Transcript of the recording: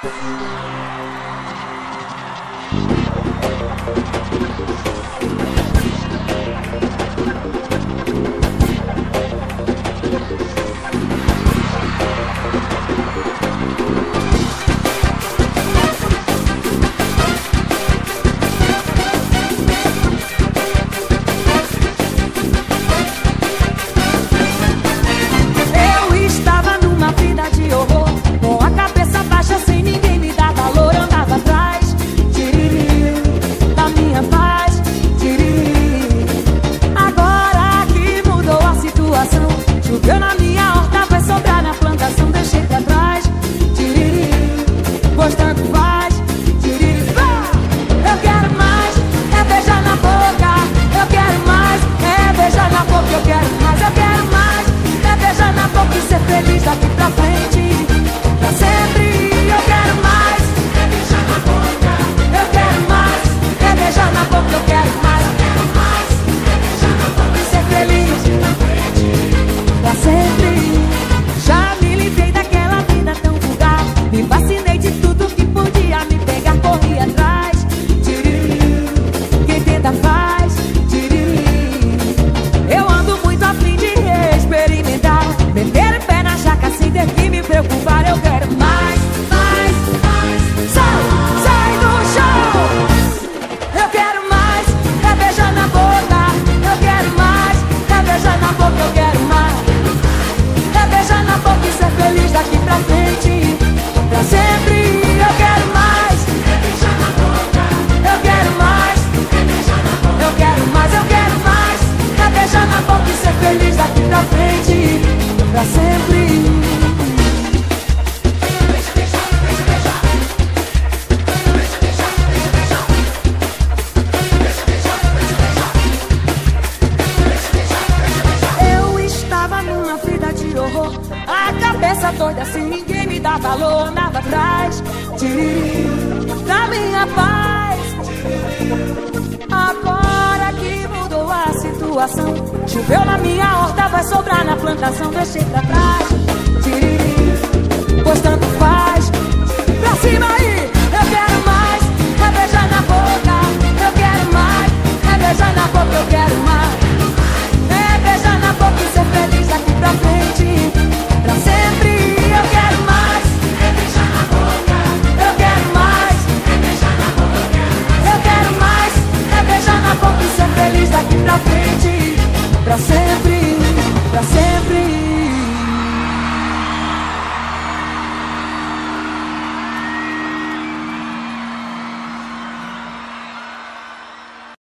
Choveu na minha horta, vai sobrar na plantação, deixei pra trás. Tiriri, pois tanto faz. Tiriri, eu quero mais, é beijar na boca. Eu quero mais, é beijar na boca. Eu quero mais, eu quero mais, é beijar na boca e ser feliz daqui pra frente, pra sempre. Eu quero mais, é beijar na boca. Eu quero mais, é beijar na boca. Eu quero mais, é beijar na boca e ser feliz pra sempre. Já me livrei daquela vida tão vulgar, me vacinei de tudo que podia me pegar, corri atrás. Tiriri, quem tenta faz. Tiriri, eu ando muito a fim de experimentar, meter o pé na jaca sem ter que me preocupar. Eu quero mais, mais, mais. Sai do chão. Eu quero mais, é beijar na boca. Eu quero mais, é beijar na boca. Eu quero mais, beijar na boca e ser feliz daqui pra frente, pra sempre. Eu quero mais, é beijar na boca. Eu quero mais, é beijar na boca. Eu quero mais, eu quero mais, é beijar na boca e ser feliz daqui pra frente, pra sempre. A cabeça doida, sem ninguém me dá valor, andava atrás. Tiriri, da minha paz. Agora que mudou a situação, choveu na minha horta, vai sobrar na plantação, deixei pra trás.